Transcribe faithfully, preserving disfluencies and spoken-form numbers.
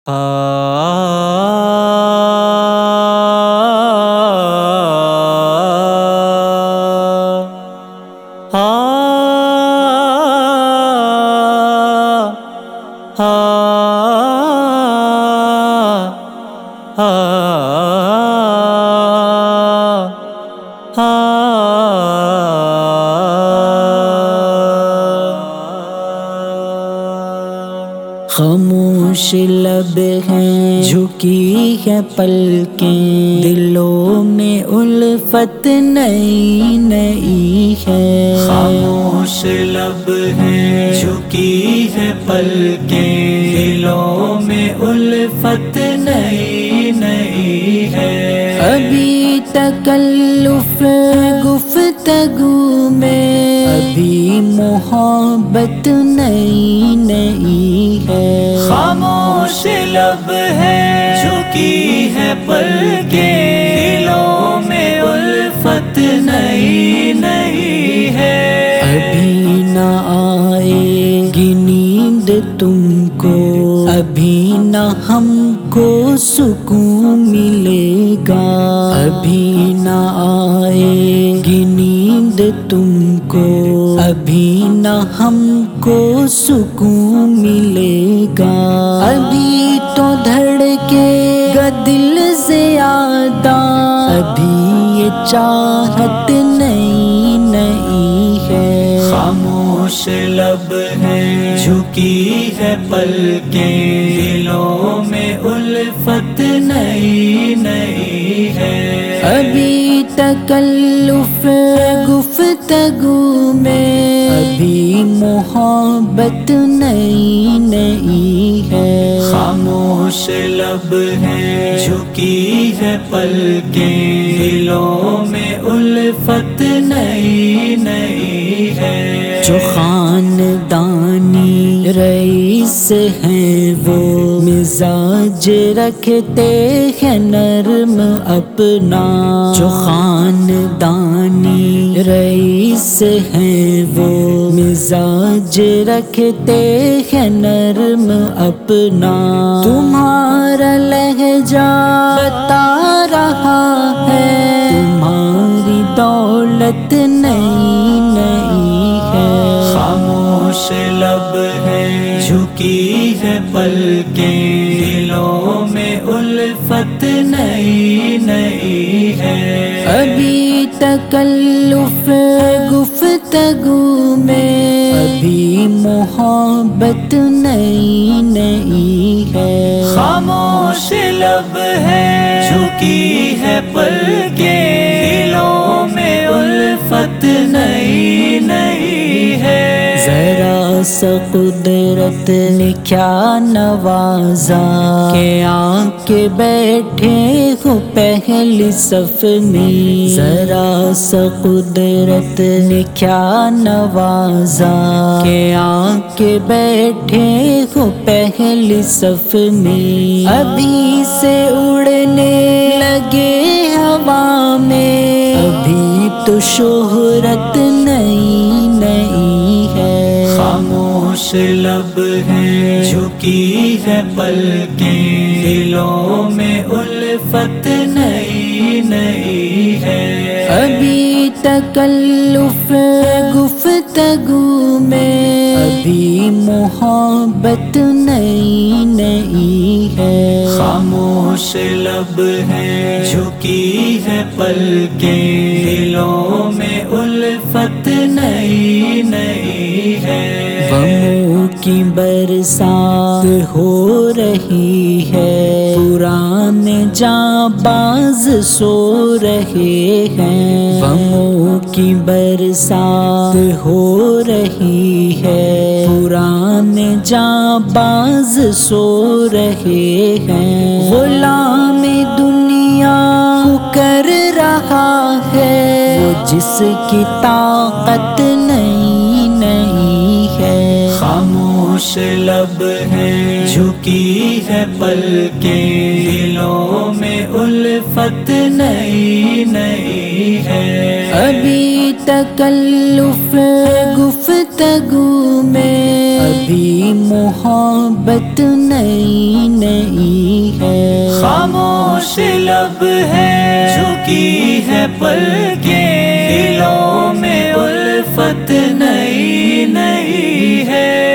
آ خاموش لب ہیں جھکی ہے پلکیں، دلوں میں الفت نئی نئی ہے۔ خاموش لب ہیں جھکی ہے پلکیں، دلوں میں الفت نئی نئی ہے۔ ابھی تکلف گفتگو میں، ابھی محبت نئی نئی ہے۔ خاموش لب ہے جھکی ہے پلکیں، دلوں میں الفت نئی نئی ہے۔ ابھی نہ آئے گی نیند تم کو، ابھی نہ ہم کو سکون ملے گا، ابھی نہ آئے گی نیند تم کو، ابھی نہ ہم کو سکون ملے گا۔ ابھی تو دھڑکے گا دل زیادہ، ابھی یہ چاہت نئی نئی ہے۔ خاموش لب ہے جھکی ہے پلکیں، دلوں میں الفت نئی نئی ہے۔ ابھی تکلف گفتگو میں، ابھی محبت نئی نئی ہے۔ خاموش لب ہے جھکی ہے پلکیں، دلوں میں الفت نئی نئی ہے۔ جو خاندانی رئیس ہیں وہ مزاج رکھتے ہیں نرم اپنا، جو خاندانی رئیس ہیں وہ مزاج رکھتے ہیں نرم اپنا۔ تمہارا لہجہ بتا رہا ہے تمہاری دولت نئی نئی ہے۔ خاموش لب ہے جھکی ہے پلکیں، دلوں میں الفت نئی نئی ہے۔ ابھی تکلف گفتگو میں، ابھی محبت نئی نئی ہے۔ خاموش لب ہے جھکی ہے پلکیں، دلوں میں الفت نئی نئی ہے۔ ذرا سا قدرت نے کیا نوازا کہ آ کے بیٹھے ہو پہلی صف میں، ذرا سا قدرت نے کیا نوازا کہ آ کے بیٹھے ہو پہلی صف میں۔ ابھی سے اڑنے لگے ہوا میں، ابھی تو شہرت نئی نئی ہے۔ خاموش لب ہے جھکی ہے پلکیں، دلوں میں الفت نئی نئی ہے۔ ابھی تکلف گفتگو میں، ابھی محبت نئی نئی ہے۔ خاموش لب ہے جھکی ہے پلکیں، دلوں میں الفت نئی نئی ہے۔ غموں کی برسات ہو رہی ہے، پرانے جاں باز سو رہے ہیں۔ غموں کی برسات ہو رہی ہے، پرانے جاں باز سو رہے ہیں۔ غلام دنیا کر رہا ہے وہ جس کی طاقت نئی نئی ہے۔ خاموش لب ہے جھکی ہے پلکیں، دلوں میں الفت نئی نئی ہے۔ ابھی تکلف گفتگو گفتگو میں ابھی محبت نئی نئی ہے، خاموش لب ہے جھکی ہے پلکیں، دلوں میں الفت نئی نئی ہے۔